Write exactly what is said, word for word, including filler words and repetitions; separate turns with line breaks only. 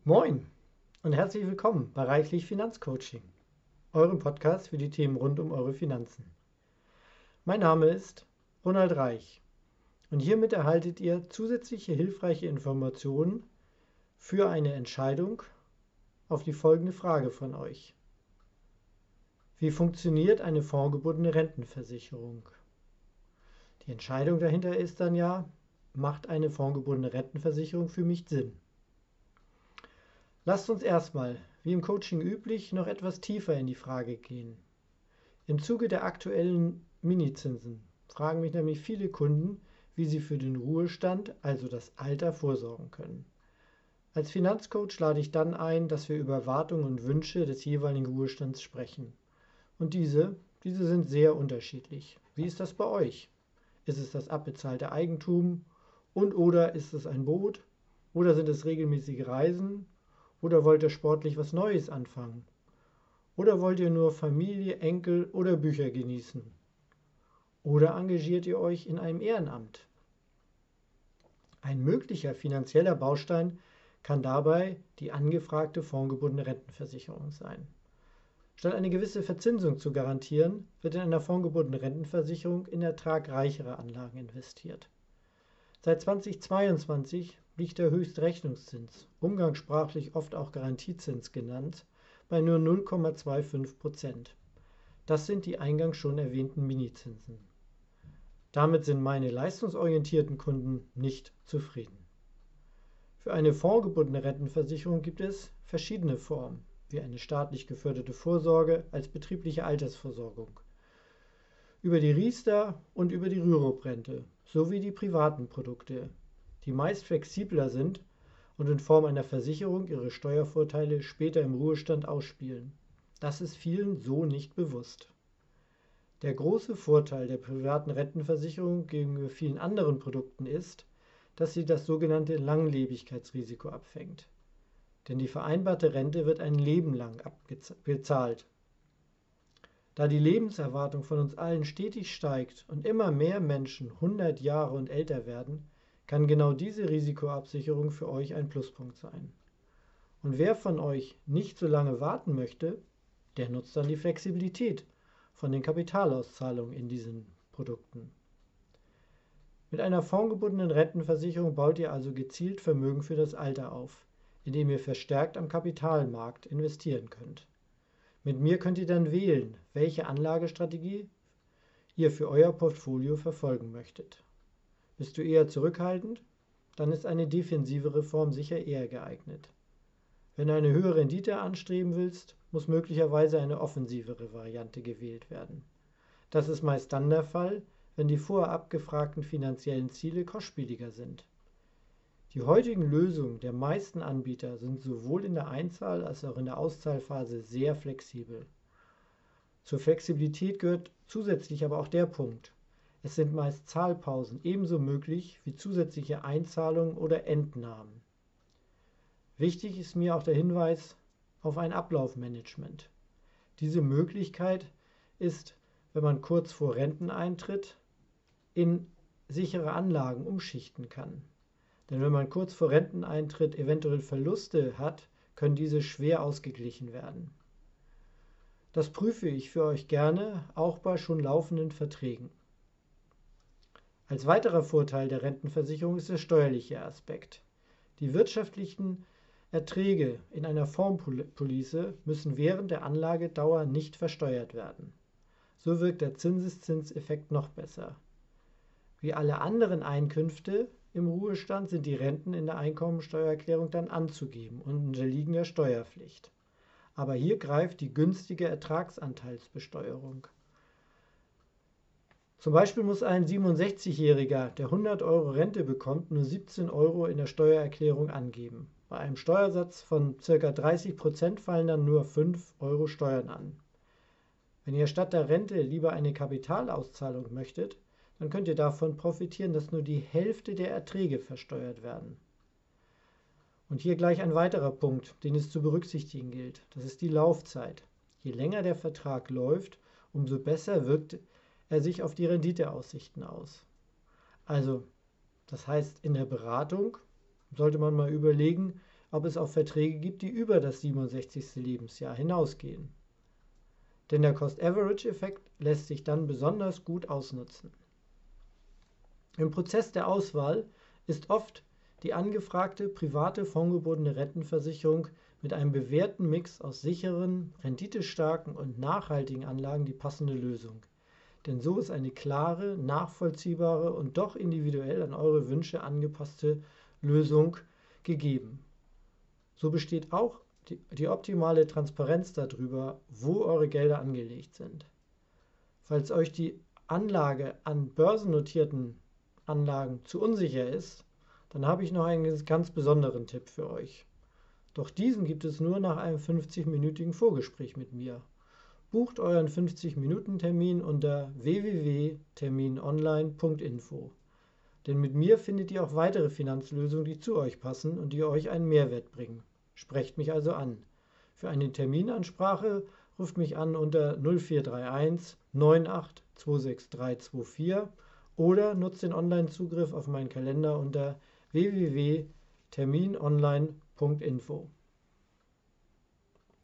Moin und herzlich willkommen bei Reichlich Finanzcoaching, eurem Podcast für die Themen rund um eure Finanzen. Mein Name ist Ronald Reich und hiermit erhaltet ihr zusätzliche hilfreiche Informationen für eine Entscheidung auf die folgende Frage von euch. Wie funktioniert eine fondgebundene Rentenversicherung? Die Entscheidung dahinter ist dann ja, macht eine fondgebundene Rentenversicherung für mich Sinn? Lasst uns erstmal, wie im Coaching üblich, noch etwas tiefer in die Frage gehen. Im Zuge der aktuellen Minizinsen fragen mich nämlich viele Kunden, wie sie für den Ruhestand, also das Alter, vorsorgen können. Als Finanzcoach lade ich dann ein, dass wir über Erwartungen und Wünsche des jeweiligen Ruhestands sprechen. Und diese, diese sind sehr unterschiedlich. Wie ist das bei euch? Ist es das abbezahlte Eigentum und oder ist es ein Boot? Oder sind es regelmäßige Reisen? Oder wollt ihr sportlich was Neues anfangen? Oder wollt ihr nur Familie, Enkel oder Bücher genießen? Oder engagiert ihr euch in einem Ehrenamt? Ein möglicher finanzieller Baustein kann dabei die angefragte fondgebundene Rentenversicherung sein. Statt eine gewisse Verzinsung zu garantieren, wird in einer fondgebundenen Rentenversicherung in ertragreichere Anlagen investiert. Seit zweitausendzweiundzwanzig liegt der Höchstrechnungszins, umgangssprachlich oft auch Garantiezins genannt, bei nur null Komma fünfundzwanzig Prozent. Das sind die eingangs schon erwähnten Minizinsen. Damit sind meine leistungsorientierten Kunden nicht zufrieden. Für eine fondgebundene Rentenversicherung gibt es verschiedene Formen, wie eine staatlich geförderte Vorsorge als betriebliche Altersversorgung, über die Riester und über die Rürup-Rente sowie die privaten Produkte, die meist flexibler sind und in Form einer Versicherung ihre Steuervorteile später im Ruhestand ausspielen. Das ist vielen so nicht bewusst. Der große Vorteil der privaten Rentenversicherung gegenüber vielen anderen Produkten ist, dass sie das sogenannte Langlebigkeitsrisiko abfängt. Denn die vereinbarte Rente wird ein Leben lang bezahlt. Da die Lebenserwartung von uns allen stetig steigt und immer mehr Menschen hundert Jahre und älter werden, kann genau diese Risikoabsicherung für euch ein Pluspunkt sein. Und wer von euch nicht so lange warten möchte, der nutzt dann die Flexibilität von den Kapitalauszahlungen in diesen Produkten. Mit einer fondgebundenen Rentenversicherung baut ihr also gezielt Vermögen für das Alter auf, indem ihr verstärkt am Kapitalmarkt investieren könnt. Mit mir könnt ihr dann wählen, welche Anlagestrategie ihr für euer Portfolio verfolgen möchtet. Bist du eher zurückhaltend? Dann ist eine defensivere Form sicher eher geeignet. Wenn du eine höhere Rendite anstreben willst, muss möglicherweise eine offensivere Variante gewählt werden. Das ist meist dann der Fall, wenn die vorher abgefragten finanziellen Ziele kostspieliger sind. Die heutigen Lösungen der meisten Anbieter sind sowohl in der Einzahl- als auch in der Auszahlphase sehr flexibel. Zur Flexibilität gehört zusätzlich aber auch der Punkt: Es sind meist Zahlpausen ebenso möglich wie zusätzliche Einzahlungen oder Entnahmen. Wichtig ist mir auch der Hinweis auf ein Ablaufmanagement. Diese Möglichkeit ist, wenn man kurz vor Renteneintritt in sichere Anlagen umschichten kann. Denn wenn man kurz vor Renteneintritt eventuell Verluste hat, können diese schwer ausgeglichen werden. Das prüfe ich für euch gerne, auch bei schon laufenden Verträgen. Als weiterer Vorteil der Rentenversicherung ist der steuerliche Aspekt. Die wirtschaftlichen Erträge in einer Formpolice müssen während der Anlagedauer nicht versteuert werden. So wirkt der Zinseszinseffekt noch besser. Wie alle anderen Einkünfte im Ruhestand sind die Renten in der Einkommensteuererklärung dann anzugeben und unterliegen der Steuerpflicht. Aber hier greift die günstige Ertragsanteilsbesteuerung. Zum Beispiel muss ein siebenundsechzigjähriger, der hundert Euro Rente bekommt, nur siebzehn Euro in der Steuererklärung angeben. Bei einem Steuersatz von ca. dreißig Prozent fallen dann nur fünf Euro Steuern an. Wenn ihr statt der Rente lieber eine Kapitalauszahlung möchtet, dann könnt ihr davon profitieren, dass nur die Hälfte der Erträge versteuert werden. Und hier gleich ein weiterer Punkt, den es zu berücksichtigen gilt. Das ist die Laufzeit. Je länger der Vertrag läuft, umso besser wirkt er sich auf die Renditeaussichten aus. Also, das heißt, in der Beratung sollte man mal überlegen, ob es auch Verträge gibt, die über das siebenundsechzigste Lebensjahr hinausgehen. Denn der Cost-Average-Effekt lässt sich dann besonders gut ausnutzen. Im Prozess der Auswahl ist oft die angefragte private fondgebundene Rentenversicherung mit einem bewährten Mix aus sicheren, renditestarken und nachhaltigen Anlagen die passende Lösung. Denn so ist eine klare, nachvollziehbare und doch individuell an eure Wünsche angepasste Lösung gegeben. So besteht auch die, die optimale Transparenz darüber, wo eure Gelder angelegt sind. Falls euch die Anlage an börsennotierten Anlagen zu unsicher ist, dann habe ich noch einen ganz besonderen Tipp für euch. Doch diesen gibt es nur nach einem fünfzig-minütigen Vorgespräch mit mir. Bucht euren fünfzig-Minuten-Termin unter w w w punkt terminonline punkt info. Denn mit mir findet ihr auch weitere Finanzlösungen, die zu euch passen und die euch einen Mehrwert bringen. Sprecht mich also an. Für eine Terminansprache ruft mich an unter null vier drei eins neun acht zwei sechs drei zwei vier oder nutzt den Online-Zugriff auf meinen Kalender unter w w w punkt terminonline punkt info.